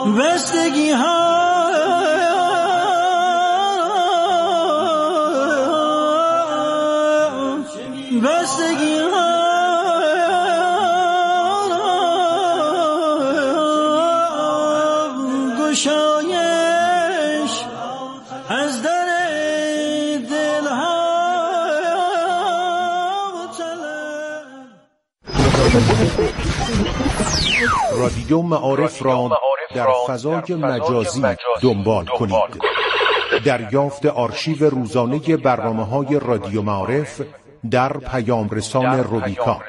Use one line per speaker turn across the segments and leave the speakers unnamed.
بستگی ها گشایش از در دل ها
رادیو معارف را در فضای مجازی دنبال کنید. دریافت آرشیو روزانه برنامه‌های رادیو معارف در پیام رسان روبیکا.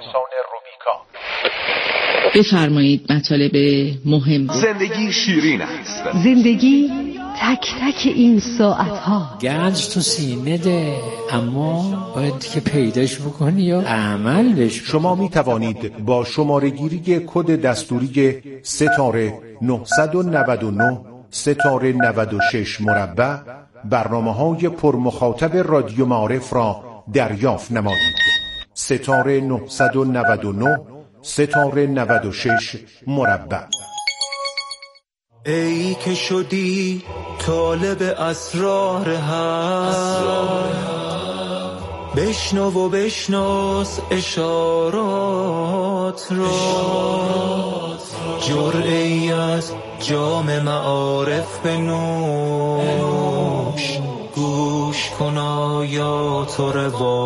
بفرمایید مطالب مهم.
زندگی شیرین است.
زندگی تک تک این ساعتها.
گنج تو سینه ده، اما باید که پیداش بکنی یا عمل بش.
شما می توانید با شماره گیری کد دستوری ستاره 999 ستاره 96 مربع برنامه‌های پرمخاطب رادیو معارف را دریافت نمایید. ستاره 999 ستاره 96 مربع.
ای که شدی طالب اسرار حق، بشنو و بشناس اشارات را، جرعه‌ای از جام معارف بنوش، گوش کن آیات و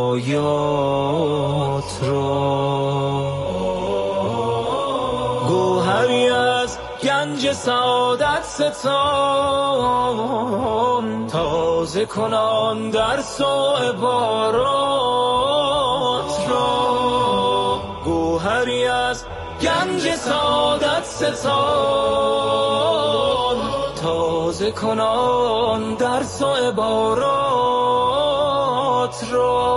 روایات را. گوهری از گنج سعادت ستان، تازه کنان درس و عبارات را. گوهری از گنج سعادت ستان، تازه کنان درس و عبارات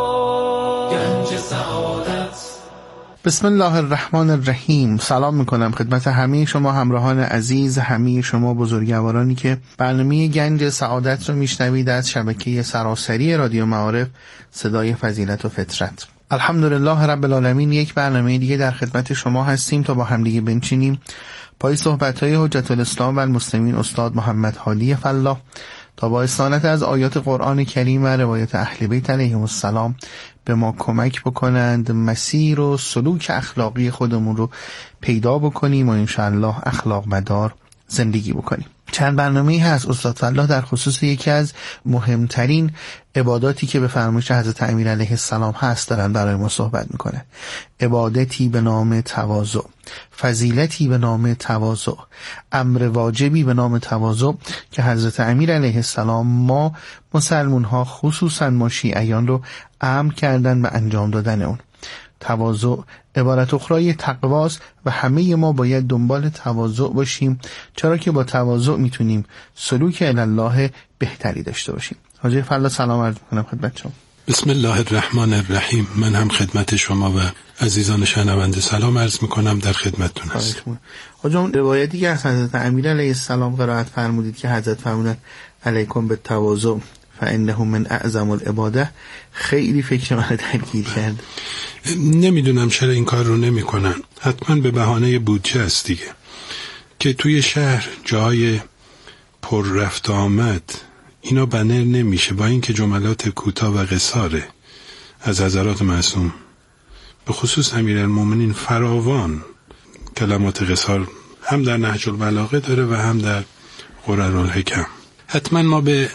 را. گنج سعادت.
بسم الله الرحمن الرحیم. سلام میکنم خدمت همه شما همراهان عزیز، همه شما بزرگوارانی که برنامه گنج سعادت رو میشنوید از شبکه سراسری رادیو معارف صدای فضیلت و فطرت. الحمدلله رب العالمین. یک برنامه دیگه در خدمت شما هستیم تا با همدیگه بنشینیم پای صحبت‌های حجت الاسلام و المسلمین استاد محمد هادی فلاح تا با استعانت از آیات قرآن کریم و روایت اهل بیت علیهم السلام به ما کمک بکنند مسیر و سلوک اخلاقی خودمون رو پیدا بکنیم و انشاءالله اخلاق مدار زندگی بکنیم. چند برنامه‌ای هست استاد فلاح در خصوص یکی از مهمترین عباداتی که به فرمایش حضرت امیر علیه السلام هست دارن برای ما صحبت میکنه. عبادتی به نام تواضع، فضیلتی به نام تواضع، امر واجبی به نام تواضع که حضرت امیر علیه السلام ما مسلمون ها خصوصا ما شیعیان رو امر کردن به انجام دادن اون. تواضع عبارت اخرای تقواست و همه ما باید دنبال تواضع باشیم، چرا که با تواضع میتونیم سلوک الی الله بهتری داشته باشیم. حاجی فلاح سلام عرض میکنم خدمت شما.
بسم الله الرحمن الرحیم. من هم خدمت شما و عزیزان شنونده سلام عرض میکنم، در خدمتتون هستم.
حاجی اون روایتی که از حضرت امیر علیه السلام قرائت فرمودید که حضرت فرمودن علیکم بالتواضع فانه من اعظم العباده، خیلی فکر من درگیر کرد.
نمیدونم چرا این کار رو نمی کنن. حتما به بهانه بودجه است دیگه، که توی شهر جای پر رفت آمد اینا بنر نمیشه، با اینکه جملات کوتاه و قصاره از حضرات معصوم به خصوص امیرالمومنین فراوان کلمات قصار هم در نهج البلاغه داره و هم در قررالحکم. حتما ما به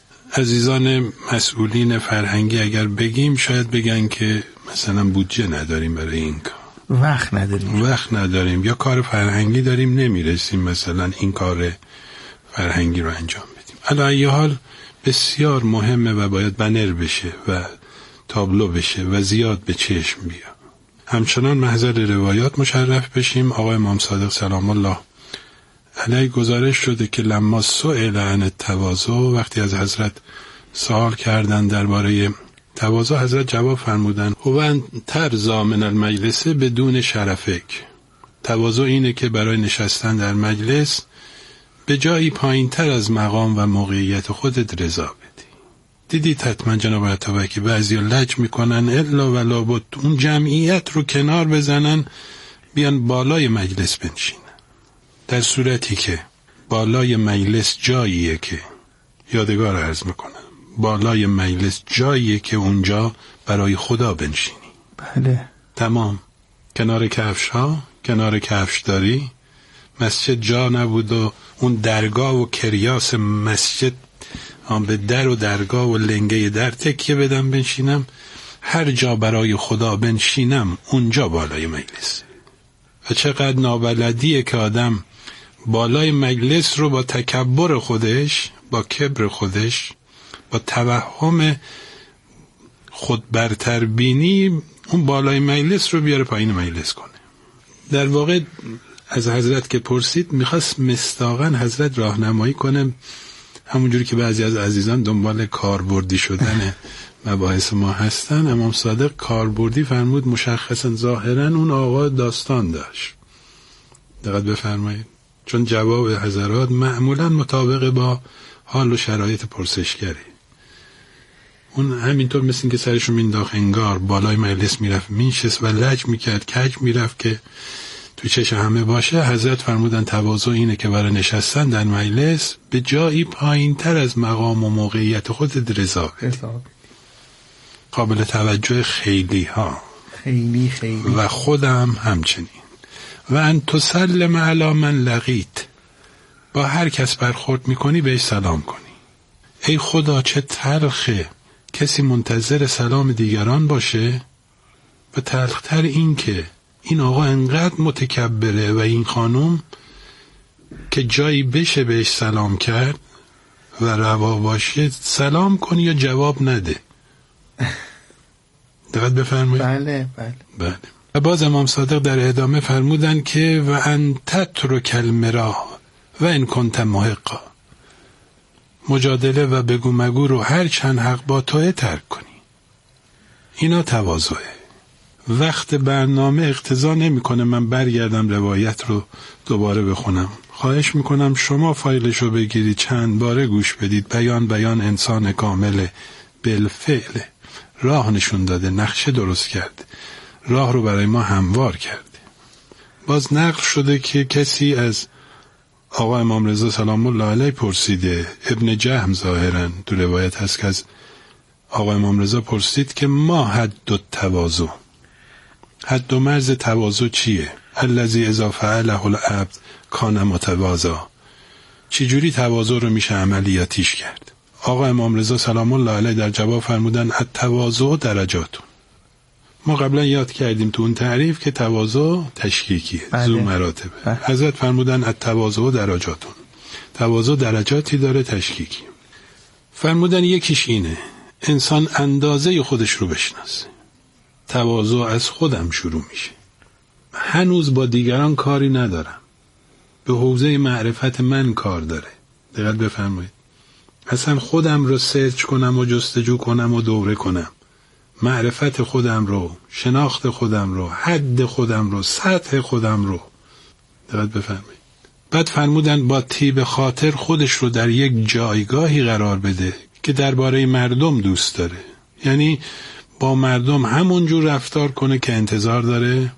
عزیزان مسئولین فرهنگی اگر بگیم شاید بگن که مثلا بودجه نداریم برای این کار،
وقت نداریم یا کار فرهنگی داریم نمیرسیم مثلا این کار فرهنگی رو انجام بدیم. علی ای حال بسیار مهمه و باید بنر بشه و تابلو بشه و زیاد به چشم بیاد. همچنان محضر روایات مشرف بشیم. آقای امام صادق سلام الله علیه گزارش شده که لما سئل عن التواضع، وقتی از حضرت سوال کردن درباره تواضع، حضرت جواب فرمودن هو ان ترضی من المجلس بدون شرفک. تواضع اینه که برای نشستن در مجلس به جایی پایین تر از مقام و موقعیت خودت رضا بدی. دیدید حتما جناب عطا که بعضی لج میکنن الا ولا بود اون جمعیت رو کنار بزنن بیان بالای مجلس بنشینن، در صورتی که
بالای مجلس جاییه که یادگار عرض میکنم، بالای مجلس جاییه که اونجا برای خدا بنشینی.
بله.
تمام. کنار کفش ها، کنار کفشداری، مسجد جا نبود و اون درگاه و کریاس مسجد به در و درگاه و لنگه در تکیه بدم بنشینم. هر جا برای خدا بنشینم اونجا بالای مجلس. و چقدر نابلدیه که آدم بالای مجلس رو با تکبر خودش، با کبر خودش، با توهم خود برتر بینی اون بالای مجلس رو بیاره پایین مجلس کنه. در واقع از حضرت که پرسید میخواست مصداقاً حضرت راهنمایی کنه، همونجوری که بعضی از عزیزان دنبال کاربردی شدن مباحث ما هستن. امام صادق کاربردی فرمود مشخصاً ظاهراً اون آقا داستان داشت. دقت بفرمایید، چون جواب حضرات معمولاً مطابق با حال و شرایط پرسشگری. اون همینطور مثل این که سرشو مینداخت انگار بالای مجلس میرفت مینشست و لج میکرد، کج میرفت که تو چش همه باشه. حضرت فرمودن تواضع اینه که برای نشستن در مجلس به جایی پایین تر از مقام و موقعیت خودت رضا بدی. قابل توجه خیلی ها،
خیلی
و خودم همچنین. و ان تسلم علی من لقیت، با هر کس برخورد میکنی بهش سلام کنی. ای خدا چه تلخه کسی منتظر سلام دیگران باشه، و تلختر این که این آقا انقدر متکبره و این خانم که جایی بشه بهش سلام کرد و روا باشه سلام کنی یا جواب نده. دقت بفرمایید. بله. و باز امام صادق در ادامه فرمودن که و ان تترک المرا و ان کنت محقا، مجادله و بگو مگو رو هر چند حق با توه ترک کنی. اینا تواضعه. وقت برنامه اقتضا نمیکنه من برگردم روایت رو دوباره بخونم. خواهش میکنم شما فایلش رو بگیرید چند باره گوش بدید. بیان انسان کامل بالفعل راه نشون داده، نقشه درست کرده، راه رو برای ما هموار کرده. باز نقل شده که کسی از آقا امام رضا سلام الله علیه پرسیده، ابن جهم ظاهرا تو روایت هست که از آقا امام رضا پرسید که ما حد التواضع، حد و مرز تواضع چیه؟ الذی اذا فعله العبد کان متواضعا، چجوری تواضع رو میشه عملیاتیش کرد؟ آقا امام رضا سلام الله علیه در جواب فرمودن التواضع درجاتون. ما قبلا یاد کردیم تو اون تعریف که تواضع تشکیکیه، ذو مراتبه. حضرت فرمودن التواضع درجاتون، تواضع درجاتی داره تشکیکی. فرمودن یکیش اینه انسان اندازه خودش رو بشناسه. تواضع از خودم شروع میشه. هنوز با دیگران کاری ندارم، به حوزه معرفت من کار داره. دقت بفرمایید. اصلا خودم رو سرچ کنم و جستجو کنم و دوره کنم، معرفت خودم رو، شناخت خودم رو، حد خودم رو، سطح خودم رو. دقت بفرمایید. بعد فرمودن با طیب خاطر خودش رو در یک جایگاهی قرار بده که درباره مردم دوست داره. یعنی با مردم همونجور رفتار کنه که انتظار داره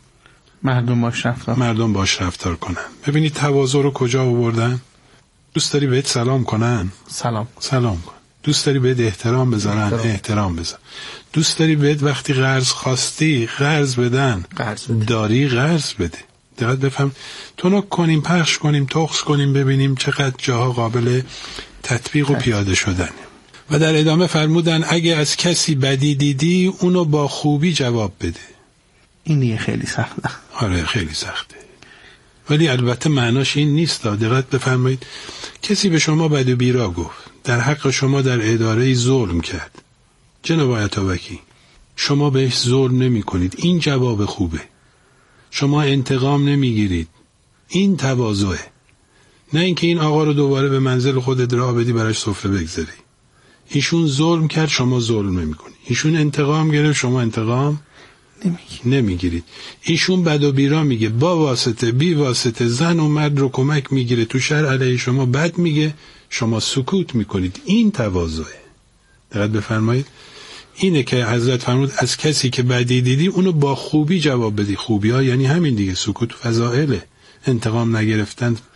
مردم باش رفتار کنن. ببینید تواضع رو کجا آوردن؟ دوست داری بهت سلام کنن؟ سلام کن. دوست داری بهت احترام بذارن؟ احترام بذار. دوست داری بهت وقتی قرض خواستی قرض بدن؟ داری قرض بده. دقت بفهم. تونک کنیم، پخش کنیم، تخص کنیم، ببینیم چقدر جاها قابل تطبیق و پیاده شدن. و در ادامه فرمودن اگه از کسی بدی دیدی اونو با خوبی جواب بده.
این دیگه خیلی سخته.
آره خیلی سخته، ولی البته معناش این نیست. دقت بفرمایید. کسی به شما بد و بیرا گفت، در حق شما در اداره ظلم کرد، جناب آیت‌الوکی شما بهش ظلم نمی کنید، این جواب خوبه. شما انتقام نمیگیرید، این تواضعه. نه اینکه این آقا رو دوباره به منزل خودت راه بدی براش سفره بگذاری. ایشون ظلم کرد شما ظلم نمی کنید، ایشون انتقام گرفت شما انتقام نمیگیرید. ایشون بد و بیرا میگه، با واسطه بی واسطه زن و مرد رو کمک میگیره، تو شر علیه شما بد میگه، شما سکوت میکنید. این تواضعه. دقت بفرمایید. اینه که حضرت فرمود از کسی که بدی دیدی اونو با خوبی جواب بدی. خوبی ها یعنی همین دیگه، سکوت فضائله، انتقام نگرفتن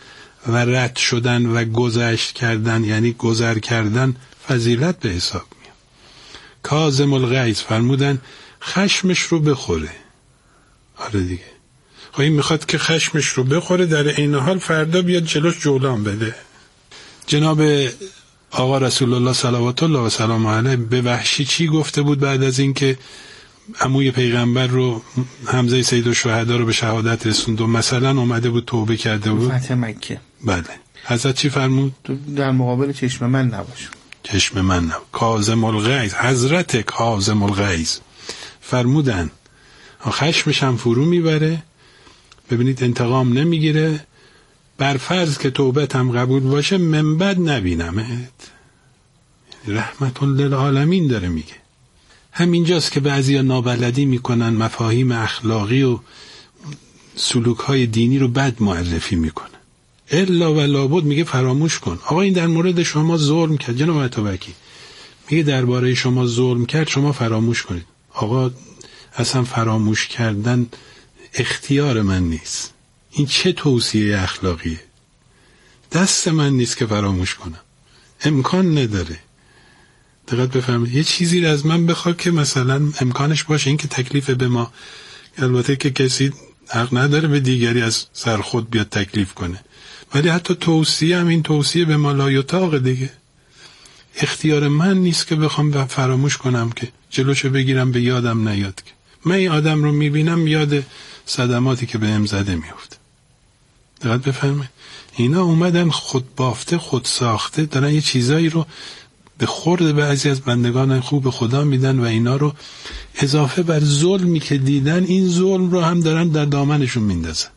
و رد شدن و گذشت کردن یعنی گذر کردن فضیلت به حساب میاد. کاظم الغیظ فرمودن خشمش رو بخوره. آره دیگه، خب این میخواد که خشمش رو بخوره، در عین حال فردا بیاد جلوش جولان بده. جناب آقا رسول الله صلوات الله و سلام علیه به وحشی چی گفته بود بعد از اینکه عموی پیغمبر رو حمزه سید الشهدا رو به شهادت رسوند و مثلا اومده بود توبه کرده بود
فتح مکه؟
بله. حضرت چی فرمود؟
در مقابل چشم من نباش.
چشم من نباش. کاظم الغیظ، حضرت کاظم الغیظ فرمودن خشمش هم فرو میبره، ببینید انتقام نمیگیره، بر فرض که توبت هم قبول باشه من بعد نبینمت. رحمت للعالمین داره میگه. همینجاست که بعضیا نابلدی میکنن، مفاهیم اخلاقی و سلوکهای دینی رو بد معرفی میکنن. الا و لابد میگه فراموش کن. آقا این در مورد شما ظلم کرد، جناب عطابکی میگه درباره شما ظلم کرد، شما فراموش کنید. آقا اصلا فراموش کردن اختیار من نیست. این چه توصیه اخلاقیه؟ دست من نیست که فراموش کنم، امکان نداره. دقت بفرمایید، یه چیزی رو از من بخواد که مثلا امکانش باشه، این که تکلیف به ما، البته که کسی حق نداره به دیگری از سر خود بیاد تکلیف کنه، ولی حتی توصیه هم این توصیه به ما لا یطاق دیگه. اختیار من نیست که بخوام فراموش کنم که جلوشو بگیرم به یادم نیاد. که من این آدم رو میبینم یاد صدماتی که بهم زده میفته. دقت بفرمایید، اینا اومدن خود بافته خود ساخته دارن یه چیزایی رو به خورد بعضی از بندگان خوب خدا میدن و اینا رو اضافه بر ظلمی که دیدن این ظلم رو هم دارن در دامنشون میندازن.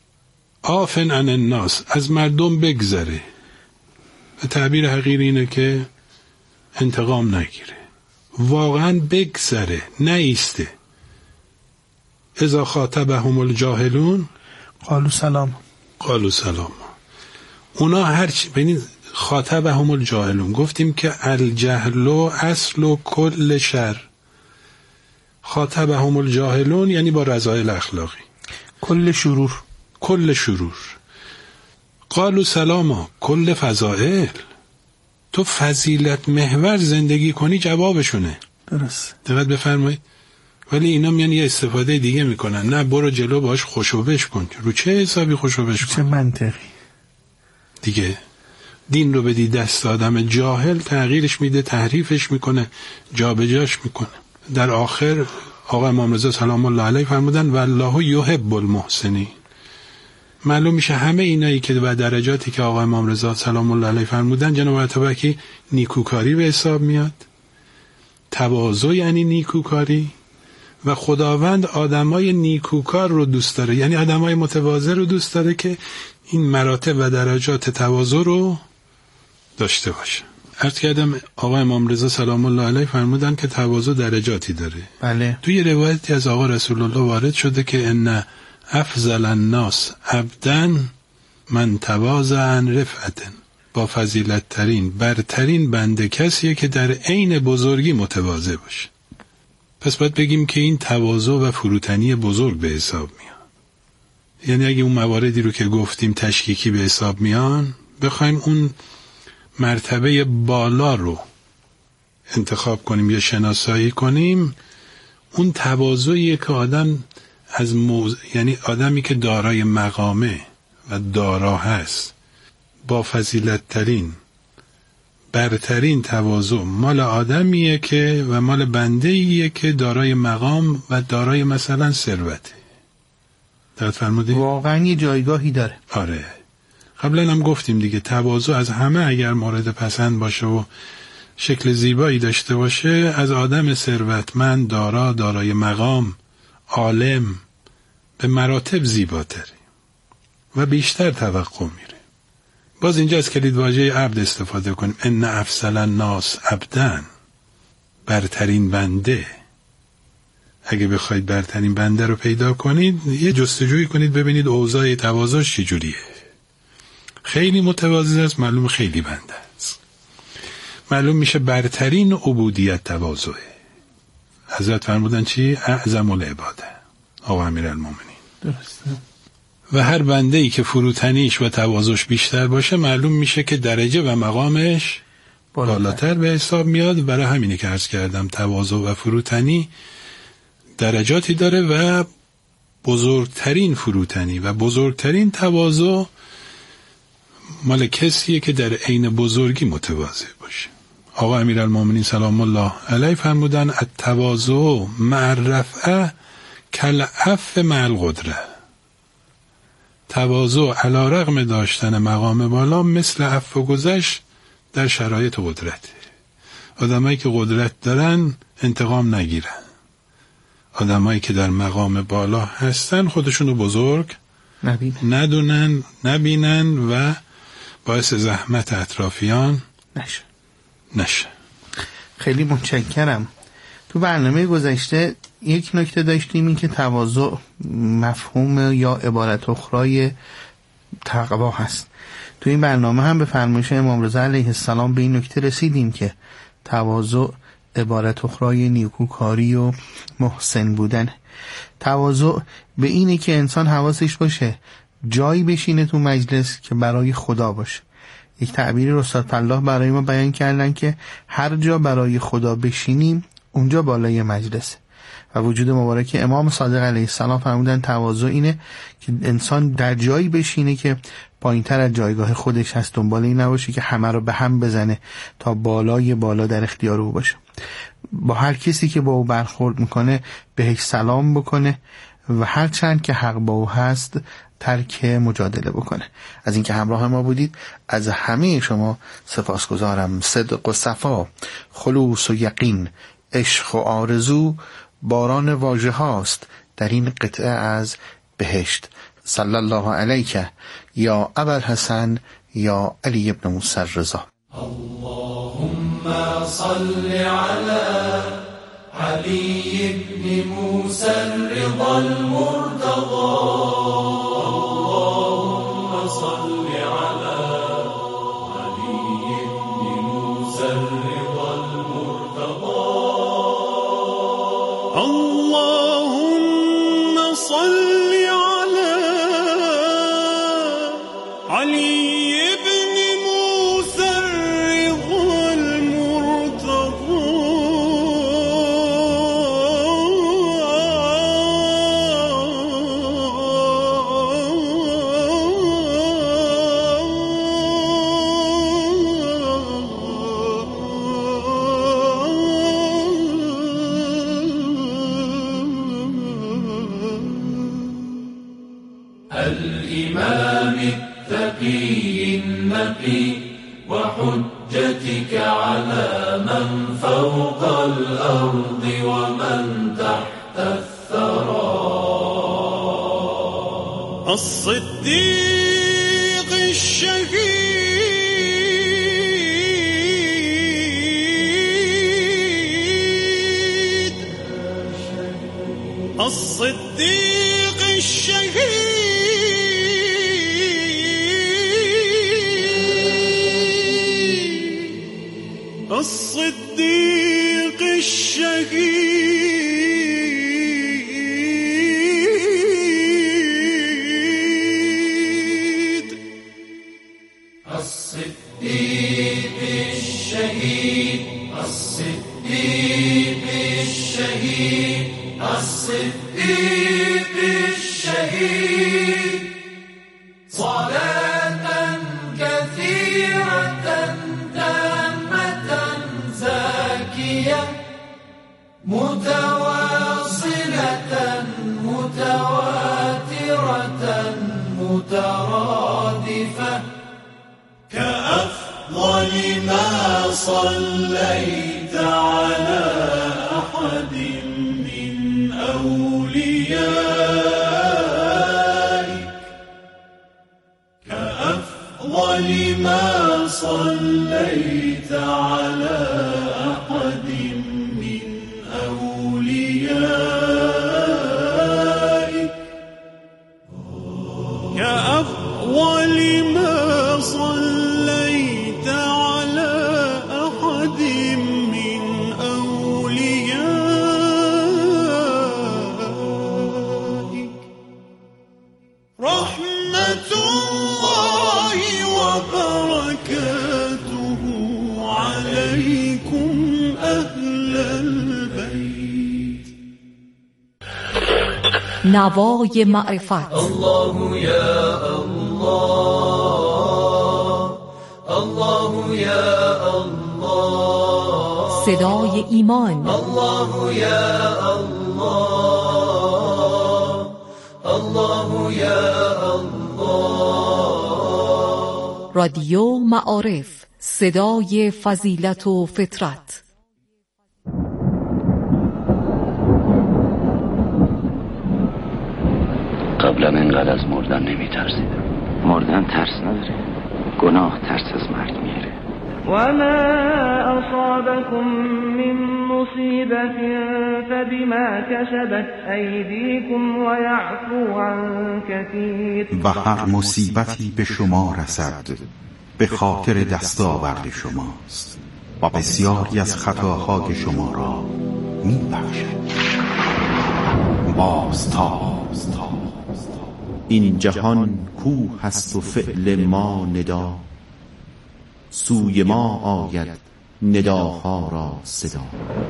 آفن عن الناس، از مردم بگذره. به تعبیر حقیر اینه که انتقام نگیره، واقعا بگذره، نیسته. اذا خاطبهم الجاهلون
قالوا سلام.
قالوا سلام. اونا هرچی ببینید خاطبهم الجاهلون، گفتیم که الجهل اصل کل شر. خاطبهم الجاهلون یعنی با رذایل اخلاقی،
کل شرور.
کل شرور. قالوا سلاما، کل فضائل. تو فضیلت محور زندگی کنی جوابشونه.
درست.
دقت بفرمایید. ولی اینا میان یه استفاده دیگه میکنن. نه برو جلو باش خوشوبش کن. رو چه حسابی خوشوبش کن؟
چه منطقی
دیگه. دین رو بدی دست آدم جاهل، تغییرش میده، تحریفش میکنه، جابجاش میکنه. در آخر آقا امام رضا سلام الله علیه فرمودن والله یحب المحسنین. معلوم میشه همه اینایی که و درجاتی که آقا امام رضا سلام الله علیه فرمودن جناب عطابکی نیکوکاری به حساب میاد. تواضع یعنی نیکوکاری و خداوند آدمای نیکوکار رو دوست داره، یعنی آدمای متواضع رو دوست داره که این مراتب و درجات تواضع رو داشته باشه. عرض کردم آقا امام رضا سلام الله علیه فرمودن که تواضع درجاتی داره.
بله.
توی روایتی از آقا رسول الله وارد شده که ان افضل الناس عبدا من تواضع عن رفعت. با فضیلت ترین برترین بنده کسیه که در عین بزرگی متواضع باشه. پس باید بگیم که این تواضع و فروتنی بزرگ به حساب میاد. یعنی اگه اون مواردی رو که گفتیم تشکیکی به حساب میان، بخوایم اون مرتبه بالا رو انتخاب کنیم یا شناسایی کنیم، اون تواضعیه که آدم از یعنی آدمی که دارای مقامه و دارا هست، با فضیلت ترین برترین تواضع مال آدمیه که و مال بنده‌ایه که دارای مقام و دارای مثلا ثروته. دقت فرمودید؟ واقعا
یه جایگاهی داره.
آره. قبلا هم گفتیم دیگه، تواضع از همه اگر مورد پسند باشه و شکل زیبایی داشته باشه، از آدم ثروتمند، دارا، دارای مقام، عالم به مراتب زیباتره و بیشتر توقع میره. باز اینجا از کلید واژه عبد استفاده کنیم. ان افضل الناس عبدا، برترین بنده. اگه بخواید برترین بنده رو پیدا کنید، یه جستجوی کنید ببینید اوضاع تواضعش چجوریه. خیلی متواضع است، معلوم خیلی بنده است. معلوم میشه برترین عبودیت تواضعه. حضرت فرمودن چی؟ اعظم العباده، آقا امیرالمومنین.
درسته.
و هر بنده‌ای که فروتنیش و تواضعش بیشتر باشه معلوم میشه که درجه و مقامش بالاتر به حساب میاد. برای همینه که عرض کردم تواضع و فروتنی درجاتی داره و بزرگترین فروتنی و بزرگترین تواضع مال کسیه که در عین بزرگی متواضع باشه. آقا امیرالمومنین سلام الله علیه فرمودن التواضع مع الرفعه کالعفو مع القدره. تواضع علی رغم داشتن مقام بالا مثل عفو گذشت در شرایط قدرت. آدمایی که قدرت دارن انتقام نگیرن. آدمایی که در مقام بالا هستن خودشونو بزرگ نبینن و باعث زحمت اطرافیان نشه.
خیلی متشکرم. تو برنامه گذشته یک نکته داشتیم، این که تواضع مفهوم یا عبارت اخرای تقوا هست. تو این برنامه هم به فرمایش امام رضا علیه السلام به این نکته رسیدیم که تواضع عبارت اخرای نیکوکاری و محسن بودن. تواضع به اینه که انسان حواسش باشه جایی بشینه تو مجلس که برای خدا باشه. یک تعبیری استاد فلاح برای ما بیان کردن که هر جا برای خدا بشینیم اونجا بالای مجلسه. و وجود مبارک امام صادق علیه السلام فرمودن تواضع اینه که انسان در جایی بشینه که پایین‌تر از جایگاه خودش هست، دنبال این نباشه که همه رو به هم بزنه تا بالای بالا در اختیار او باشه. با هر کسی که با او برخورد میکنه بهش سلام بکنه و هر چند که حق با او هست ترک مجادله بکنه. از اینکه همراه ما بودید از همه شما سپاسگزارم. صدق و صفا، خلوص و یقین، عشق و آرزو باران واژه هاست در این قطعه از بهشت. صلی الله علیک یا ابوالحسن یا علی ابن موسی الرضا.
اللهم صل على علي بن موسى الرضا المرتضى. اللهم صل على علي بن موسى الرضا المرتضى. اللهم صل على علي بن موسى الرضا المرتضى. الإمام التقي النقي وحجتك على من فوق الأرض ومن تحت الثرى. الصديق الشهيد الصديق الشهيد الصديق الشهيد الصديق الشهيد الصديق الشهيد الصديق الشهيد. صلاة كثيرة تامة زاكية متواصلة متواترة مترادفة كأفضل ما صليت على أحد من أوليائك كأفضل ما صليت على أحد من أوليائك كأفضل ما صليت على أحد من أوليائك. رحمة
نوای معرفت.
الله یا الله، الله یا الله،
صدای ایمان.
الله یا الله، الله یا الله.
رادیو معارف، صدای فضیلت و فطرت.
قبلا اینقدر از مردن نمی ترسیدم. مردن ترس نداره، گناه ترس از مرگ میاره.
و ما اصابكم من مصیبت فبما کسبت ایدیکم و یعفو عن کثیر.
و هر مصیبتی به شما رسد به خاطر دستاورد شماست و بسیاری از خطاهای شما را می‌بخشد. بازتاب. این جهان کوه است و فعل ما ندا، سوی ما آید نداها را صدا.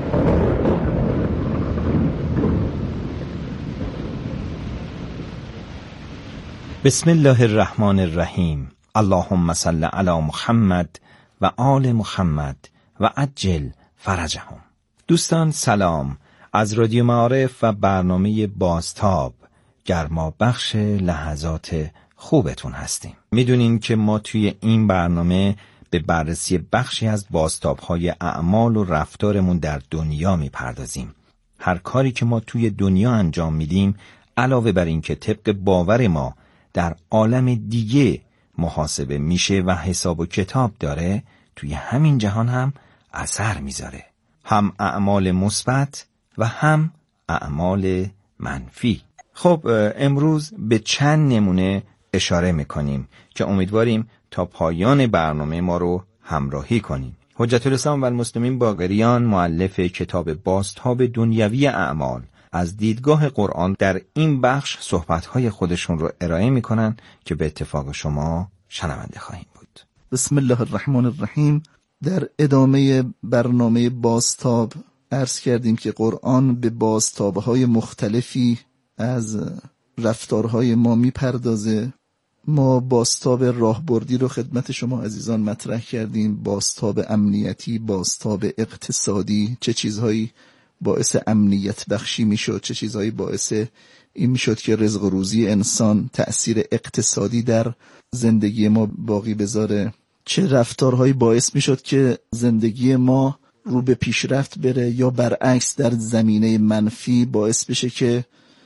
بسم الله الرحمن الرحیم. اللهم صل علی محمد و آل محمد و عجل فرجهم. دوستان سلام، از رادیو معارف و برنامه بازتاب گرما بخش لحظات خوبتون هستیم. میدونین که ما توی این برنامه به بررسی بخشی از بازتاب‌های اعمال و رفتارمون در دنیا میپردازیم. هر کاری که ما توی دنیا انجام میدیم، علاوه بر این که طبق باور ما در عالم دیگه محاسبه میشه و حساب و کتاب داره، توی همین جهان هم اثر میذاره، هم اعمال مثبت و هم اعمال منفی. خب امروز به چند نمونه اشاره میکنیم که امیدواریم تا پایان برنامه ما رو همراهی کنیم. حجت الاسلام و المسلمین باقریان، مؤلف کتاب بازتاب دنیوی اعمال، از دیدگاه قرآن در این بخش صحبت‌های خودشون رو ارائه میکنن که به اتفاق شما شنونده خواهیم بود.
بسم الله الرحمن الرحیم. در ادامه برنامه بازتاب عرض کردیم که قرآن به بازتاب‌های مختلفی از رفتارهای ما میپردازه. ما بازتاب راهبردی رو خدمت شما عزیزان مطرح کردیم، بازتاب امنیتی، بازتاب اقتصادی، چه چیزهایی باعث امنیت بخشی میشد، چه چیزهایی باعث این میشد که رزق و روزی انسان تأثیر اقتصادی در زندگی ما باقی بذاره، چه رفتارهایی باعث میشد که زندگی ما رو به پیشرفت بره یا برعکس در زمینه منفی باعث بشه که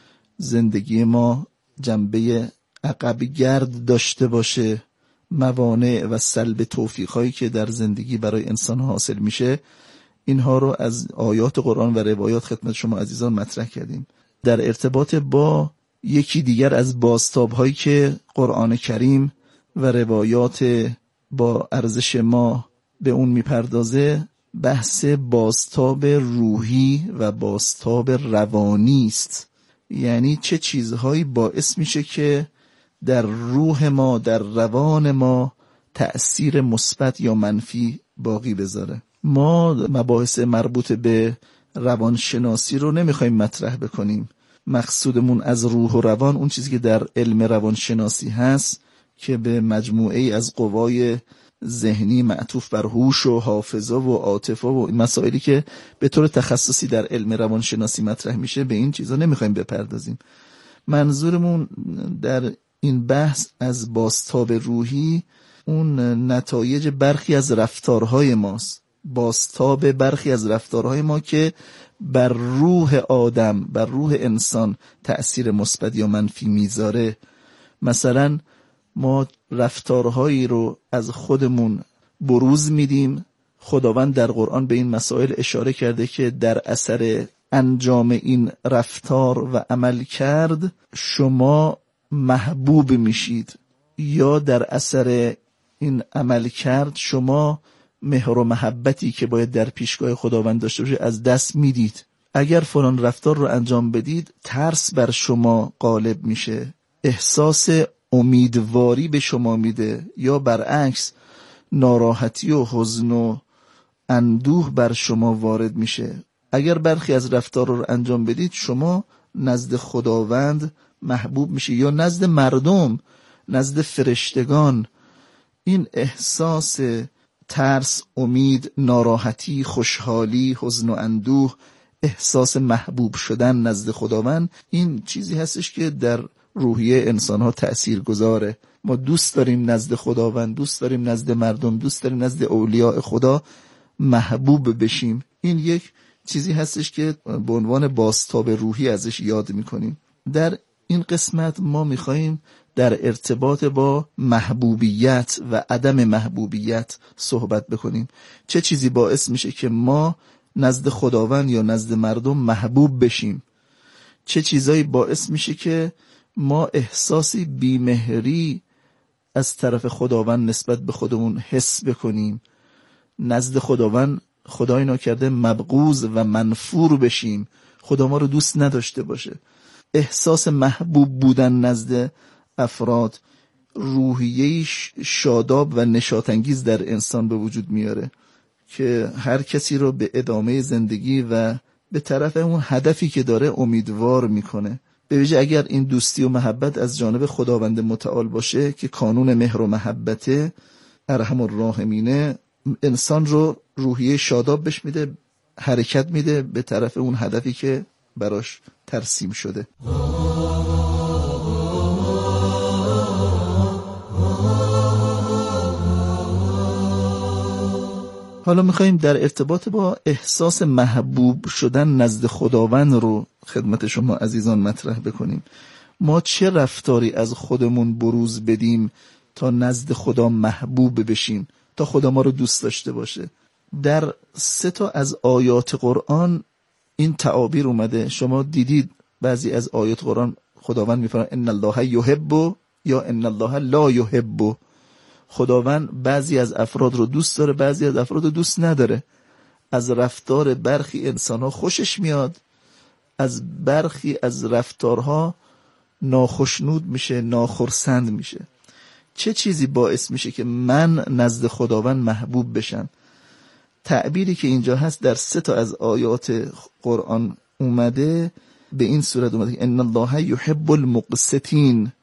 زندگی ما جنبه عقب گرد داشته باشه. موانع و سلب توفیقهایی که در زندگی برای انسان حاصل میشه، اینها رو از آیات قرآن و روایات خدمت شما عزیزان مطرح کردیم. در ارتباط با یکی دیگر از بازتاب‌هایی که قرآن کریم و روایات با ارزش ما به اون میپردازه، بحث بازتاب روحی و بازتاب روانی است. یعنی چه چیزهایی باعث میشه که در روح ما، در روان ما تأثیر مثبت یا منفی باقی بذاره. ما مباحث مربوط به روانشناسی رو نمیخوایم مطرح بکنیم. مقصودمون از روح و روان اون چیزی که در علم روانشناسی هست که به مجموعه از قوای ذهنی معطوف بر هوش و حافظه و عاطفه و مسائلی که به طور تخصصی در علم روانشناسی مطرح میشه، به این چیزا نمیخوایم بپردازیم. منظورمون در این بحث از بازتاب روحی اون نتایج برخی از رفتارهای ماست، بازتاب برخی از رفتارهای ما که بر روح آدم، بر روح انسان تأثیر مثبت یا منفی میذاره. مثلا ما رفتارهایی رو از خودمون بروز میدیم. خداوند در قرآن به این مسائل اشاره کرده که در اثر انجام این رفتار و عمل کرد شما محبوب میشید، یا در اثر این عمل کرد شما مهر و محبتی که باید در پیشگاه خداوند داشته باشید از دست میدید. اگر فلان رفتار رو انجام بدید ترس بر شما غالب میشه، احساس امیدواری به شما میده، یا برعکس ناراحتی و حزن و اندوه بر شما وارد میشه. اگر برخی از رفتار رو انجام بدید شما نزد خداوند محبوب میشی یا نزد مردم، نزد فرشتگان. این احساس ترس، امید، ناراحتی، خوشحالی، حزن و اندوه، احساس محبوب شدن نزد خداوند، این چیزی هستش که در روحیه انسان ها تأثیر گذاره. ما دوست داریم نزد خداوند، دوست داریم نزد مردم، دوست داریم نزد اولیاء خدا محبوب بشیم. این یک چیزی هستش که به عنوان بازتاب روحی ازش یاد میکنیم. در این قسمت ما میخواییم در ارتباط با محبوبیت و عدم محبوبیت صحبت بکنیم. چه چیزی باعث میشه که ما نزد خداوند یا نزد مردم محبوب بشیم؟ چه چیزایی باعث میشه که ما احساسی بیمهری از طرف خداوند نسبت به خودمون حس بکنیم، نزد خداوند خدای ناکرده مبغوض و منفور بشیم، خدا ما رو دوست نداشته باشه. احساس محبوب بودن نزد افراد روحیه شاداب و نشاط‌انگیز در انسان به وجود میاره که هر کسی رو به ادامه زندگی و به طرف اون هدفی که داره امیدوار میکنه. به ویژه اگر این دوستی و محبت از جانب خداوند متعال باشه که کانون مهر و محبته، ارحم الراحمینه، انسان رو روحیه شاداب بهش میده، حرکت میده به طرف اون هدفی که براش ترسیم شده. حالا میخواییم در ارتباط با احساس محبوب شدن نزد خداوند رو خدمت شما عزیزان مطرح بکنیم. ما چه رفتاری از خودمون بروز بدیم تا نزد خدا محبوب بشیم، تا خدا ما رو دوست داشته باشه؟ در 3 از آیات قرآن این تعابیر اومده. شما دیدید بعضی از آیات قرآن خداوند میفرماید ان الله یحب یا ان الله لا یحب. خداوند بعضی از افراد رو دوست داره، بعضی از افراد رو دوست نداره. از رفتار برخی انسان‌ها خوشش میاد، از برخی از رفتارها ناخشنود میشه، ناخرسند میشه. چه چیزی باعث میشه که من نزد خداوند محبوب بشم؟ تعبیری که اینجا هست در 3 از آیات قرآن اومده به این صورت اومده ان الله یحب المقسطین.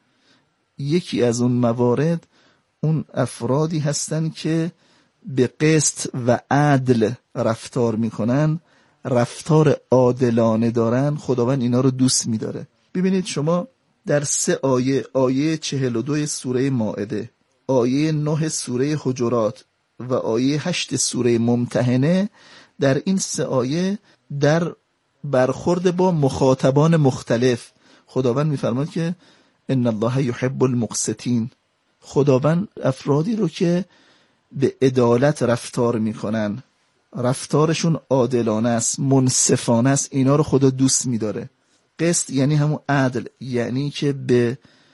یکی از اون موارد اون افرادی هستن که به قسط و عدل رفتار میکنن، رفتار عادلانه دارن. خداوند اینا رو دوست میداره. ببینید شما در 3 آیه 42 سوره مائده، آیه 9 سوره حجرات و آیه 8 سوره ممتحنه، در این 3 آیه در برخورد با مخاطبان مختلف خداوند میفرماید که ان الله یحب المقسطین. خداوند افرادی رو که به عدالت رفتار میکنن، رفتارشون عادلانه است، منصفانه است، اینا رو خدا دوست میداره. قسط یعنی همون عدل، یعنی که به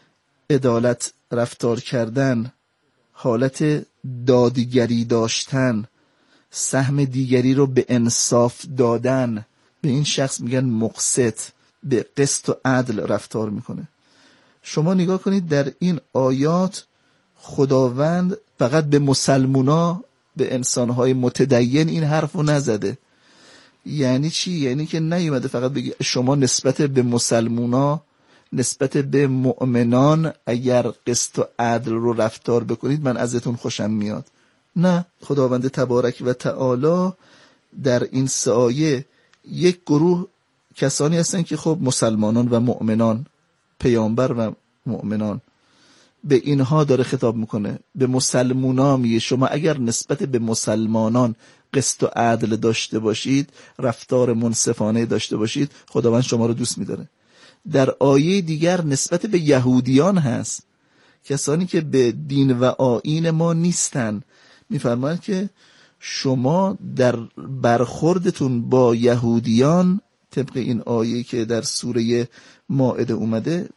عدالت رفتار کردن، حالت دادگری داشتن، سهم دیگری رو به انصاف دادن. به این شخص میگن مقسط، به قسط و عدل رفتار میکنه. شما نگاه کنید در این آیات خداوند فقط به مسلمونا، به انسانهای متدین این حرفو نزده. یعنی چی؟ یعنی که نیومده فقط بگی شما نسبت به مسلمونا، نسبت به مؤمنان اگر قسط و عدل رو رفتار بکنید من ازتون خوشم میاد. نه، خداوند تبارک و تعالی در این 3 آیه یک گروه کسانی هستن که خب مسلمانان و مؤمنان، پیامبر و مؤمنان، به اینها داره خطاب میکنه. به مسلمونا میگه شما اگر نسبت به مسلمانان قسط و عدل داشته باشید، رفتار منصفانه داشته باشید، خداوند شما رو دوست میداره. در آیه دیگر نسبت به یهودیان هست، کسانی که به دین و آیین ما نیستن، میفرماید که شما در برخوردتون با یهودیان طبق این آیه که در سوره مائده اومده